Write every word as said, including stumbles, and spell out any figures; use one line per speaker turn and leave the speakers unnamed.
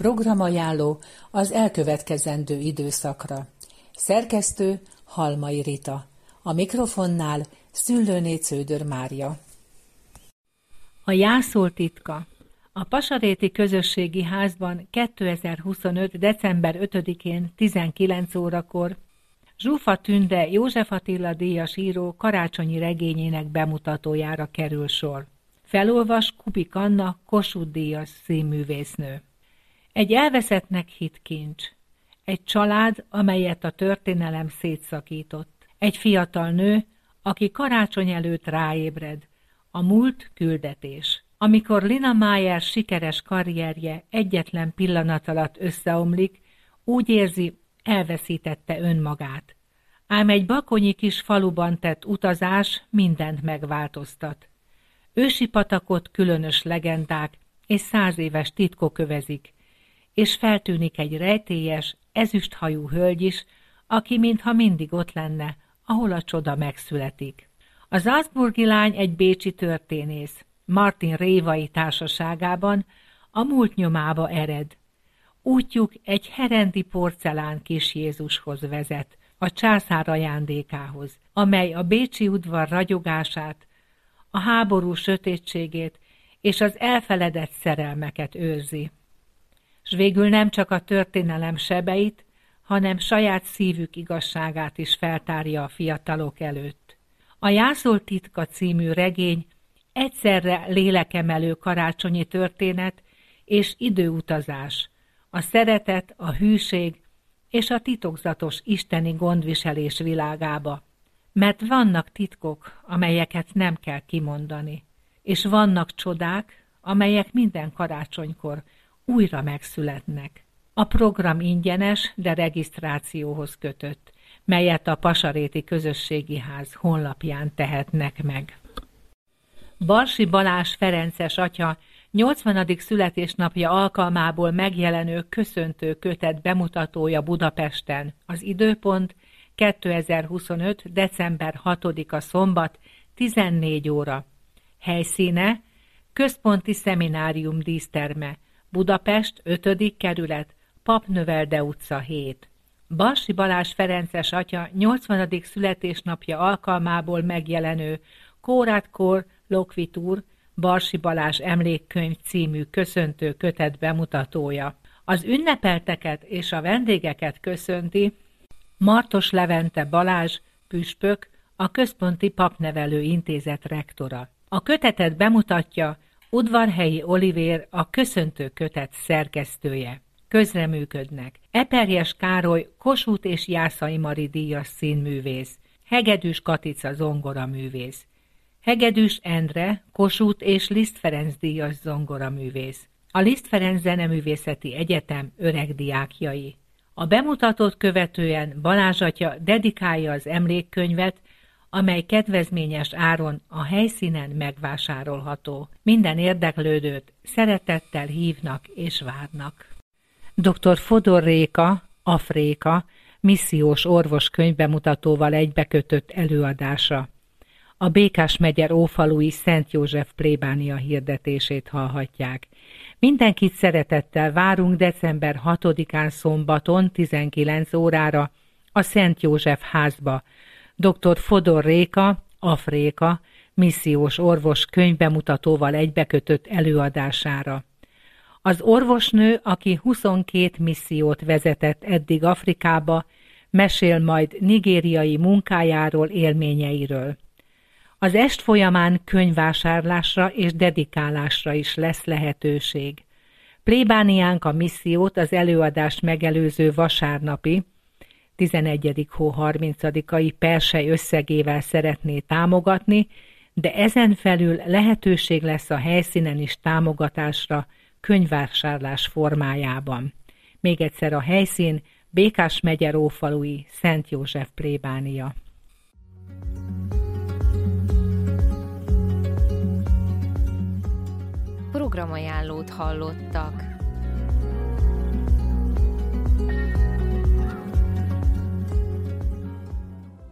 Programajánló az elkövetkezendő időszakra. Szerkesztő Halmai Rita. A mikrofonnál Szüllőné Cződör Mária. A jászol titka. A Pasaréti Közösségi Házban kétezer-huszonöt. december ötödikén tizenkilenc órakor Zsufa Tünde József Attila díjas író karácsonyi regényének bemutatójára kerül sor. Felolvas Kubik Anna Kossuth díjas színművésznő. Egy elveszettnek hitt kincs. Egy család, amelyet a történelem szétszakított. Egy fiatal nő, aki karácsony előtt ráébred. A múlt küldetés. Amikor Lina Meyer sikeres karrierje egyetlen pillanat alatt összeomlik, úgy érzi, elveszítette önmagát. Ám egy bakonyi kis faluban tett utazás mindent megváltoztat. Ősi patakot különös legendák és száz éves titkok övezik, és feltűnik egy rejtélyes, ezüsthajú hölgy is, aki mintha mindig ott lenne, ahol a csoda megszületik. Az Salzburgi lány egy bécsi történész, Martin Révai társaságában a múlt nyomába ered. Útjuk egy herendi porcelán kis Jézushoz vezet, a császár ajándékához, amely a bécsi udvar ragyogását, a háború sötétségét és az elfeledett szerelmeket őrzi. S végül nem csak a történelem sebeit, hanem saját szívük igazságát is feltárja a fiatalok előtt. A Jászol titka című regény egyszerre lélekemelő karácsonyi történet és időutazás, a szeretet, a hűség és a titokzatos isteni gondviselés világába. Mert vannak titkok, amelyeket nem kell kimondani, és vannak csodák, amelyek minden karácsonykor újra megszületnek. A program ingyenes, de regisztrációhoz kötött, melyet a Pasaréti Közösségi Ház honlapján tehetnek meg. Barsi Balázs ferences atya nyolcvanadik születésnapja alkalmából megjelenő köszöntő kötet bemutatója Budapesten. Az időpont kétezer-huszonöt. december hatodika szombat, tizennégy óra. Helyszíne Központi Szeminárium díszterme, Budapest, ötödik kerület, Papnövelde utca hét. Barsi Balázs ferences atya nyolcvanadik születésnapja alkalmából megjelenő Kórát Kor Lokvitur Barsi Balázs emlékkönyv című köszöntő kötet bemutatója. Az ünnepelteket és a vendégeket köszönti Martos Levente Balázs püspök, a Központi Papnevelő Intézet rektora. A kötetet bemutatja Udvarhelyi Olivér, a köszöntő kötet szerkesztője. Közreműködnek Eperjes Károly Kossuth és Jászai Mari díjas színművész, Hegedűs Katica zongoraművész, Hegedűs Endre Kossuth és Liszt Ferenc díjas zongoraművész, a Liszt Ferenc Zeneművészeti Egyetem öregdiákjai. A bemutatót követően Balázs atya dedikálja az emlékkönyvet, amely kedvezményes áron a helyszínen megvásárolható. Minden érdeklődőt szeretettel hívnak és várnak. doktor Fodor Réka, Afréka, missziós orvos könyvbemutatóval egybekötött előadása. A Békás-megyer ófalui Szent József plébánia hirdetését hallhatják. Mindenkit szeretettel várunk december hatodikán szombaton tizenkilenc órára a Szent József házba. doktor Fodor Réka, Afréka, missziós orvos könyvbemutatóval egybekötött előadására. Az orvosnő, aki huszonkét missziót vezetett eddig Afrikába, mesél majd nigériai munkájáról, élményeiről. Az est folyamán könyvvásárlásra és dedikálásra is lesz lehetőség. Plébániánk a missziót az előadást megelőző vasárnapi, tizenegyedik hó harmincadikai persely összegével szeretné támogatni, de ezen felül lehetőség lesz a helyszínen is támogatásra könyvvásárlás formájában. Még egyszer a helyszín Békás-megyer ófalui Szent József plébánia.
Programajánlót hallottak.